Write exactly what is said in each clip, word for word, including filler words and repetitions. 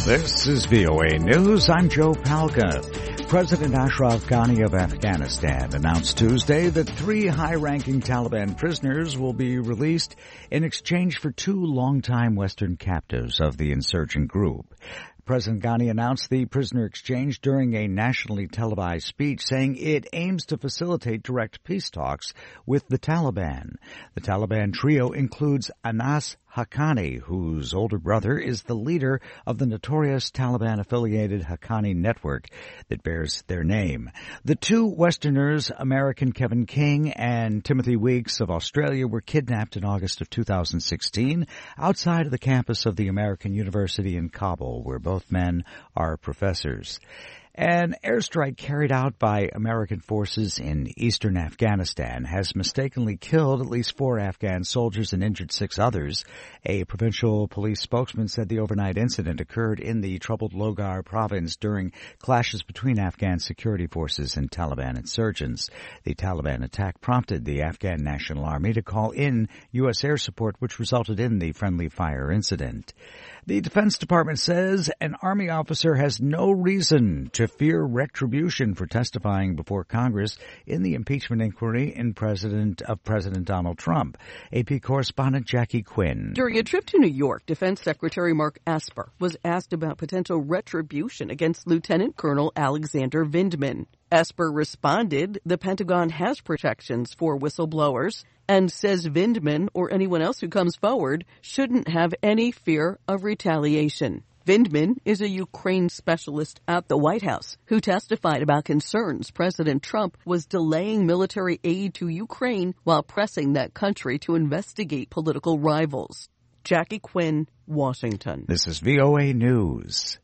This is V O A News. I'm Joe Palca. President Ashraf Ghani of Afghanistan announced Tuesday that three high-ranking Taliban prisoners will be released in exchange for two longtime Western captives of the insurgent group. President Ghani announced the prisoner exchange during a nationally televised speech, saying it aims to facilitate direct peace talks with the Taliban. The Taliban trio includes Anas Haqqani, whose older brother is the leader of the notorious Taliban-affiliated Haqqani network that bears their name. The two Westerners, American Kevin King and Timothy Weeks of Australia, were kidnapped in August of two thousand sixteen outside of the campus of the American University in Kabul, where both men are professors. An airstrike carried out by American forces in eastern Afghanistan has mistakenly killed at least four Afghan soldiers and injured six others. A provincial police spokesman said the overnight incident occurred in the troubled Logar province during clashes between Afghan security forces and Taliban insurgents. The Taliban attack prompted the Afghan National Army to call in U S air support, which resulted in the friendly fire incident. The Defense Department says an Army officer has no reason to fear retribution for testifying before Congress in the impeachment inquiry in President of President Donald Trump. A P correspondent Jackie Quinn. During a trip to New York, Defense Secretary Mark Esper was asked about potential retribution against Lieutenant Colonel Alexander Vindman. Esper responded the Pentagon has protections for whistleblowers and says Vindman or anyone else who comes forward shouldn't have any fear of retaliation. Vindman is a Ukraine specialist at the White House who testified about concerns President Trump was delaying military aid to Ukraine while pressing that country to investigate political rivals. Jackie Quinn, Washington. This is V O A News.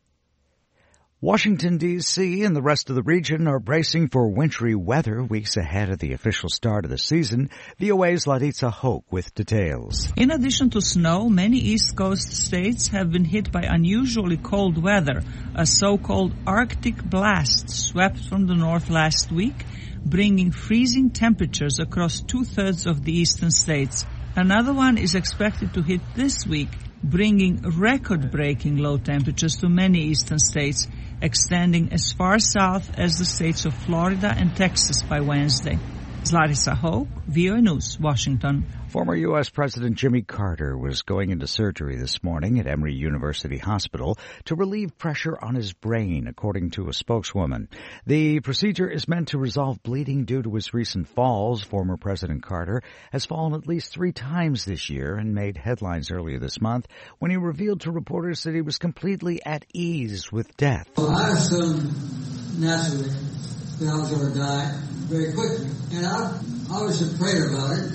Washington, D C and the rest of the region are bracing for wintry weather weeks ahead of the official start of the season. V O A's Laritza Hoke with details. In addition to snow, many East Coast states have been hit by unusually cold weather. A so-called Arctic blast swept from the north last week, bringing freezing temperatures across two-thirds of the eastern states. Another one is expected to hit this week, bringing record-breaking low temperatures to many eastern states, extending as far south as the states of Florida and Texas by Wednesday. Larissa Hoke, V O A News, Washington. Former U S. President Jimmy Carter was going into surgery this morning at Emory University Hospital to relieve pressure on his brain, according to a spokeswoman. The procedure is meant to resolve bleeding due to his recent falls. Former President Carter has fallen at least three times this year and made headlines earlier this month when he revealed to reporters that he was completely at ease with death. Well, I assumed naturally that I was going to die very quickly. And I, I was afraid about it.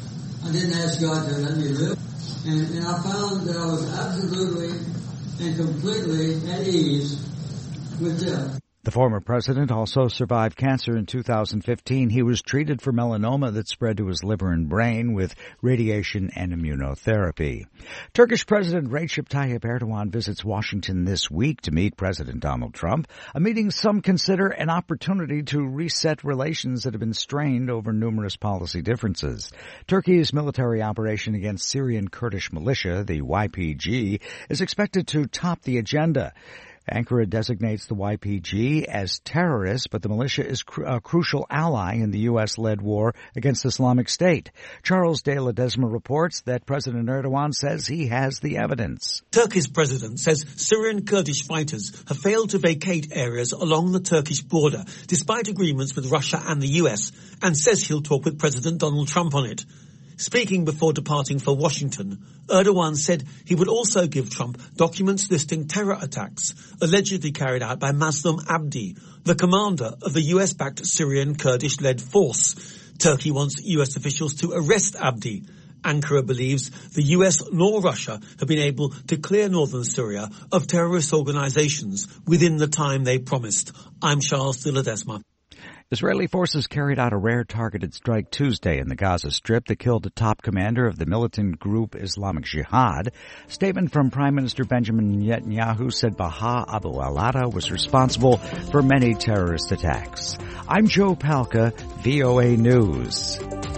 I didn't ask God to let me live. And, and I found that I was absolutely and completely at ease with death. The former president also survived cancer in two thousand fifteen. He was treated for melanoma that spread to his liver and brain with radiation and immunotherapy. Turkish President Recep Tayyip Erdogan visits Washington this week to meet President Donald Trump, a meeting some consider an opportunity to reset relations that have been strained over numerous policy differences. Turkey's military operation against Syrian Kurdish militia, the Y P G, is expected to top the agenda. Ankara designates the Y P G as terrorists, but the militia is cr- a crucial ally in the U S-led war against Islamic State. Charles de Ledesma reports that President Erdogan says he has the evidence. Turkey's president says Syrian Kurdish fighters have failed to vacate areas along the Turkish border, despite agreements with Russia and the U S, and says he'll talk with President Donald Trump on it. Speaking before departing for Washington, Erdogan said he would also give Trump documents listing terror attacks allegedly carried out by Maslum Abdi, the commander of the U S-backed Syrian Kurdish-led force. Turkey wants U S officials to arrest Abdi. Ankara believes the U S nor Russia have been able to clear northern Syria of terrorist organizations within the time they promised. I'm Charles de Ledesma. Israeli forces carried out a rare targeted strike Tuesday in the Gaza Strip that killed the top commander of the militant group Islamic Jihad. A statement from Prime Minister Benjamin Netanyahu said Baha Abu al-Ata was responsible for many terrorist attacks. I'm Joe Palca, V O A News.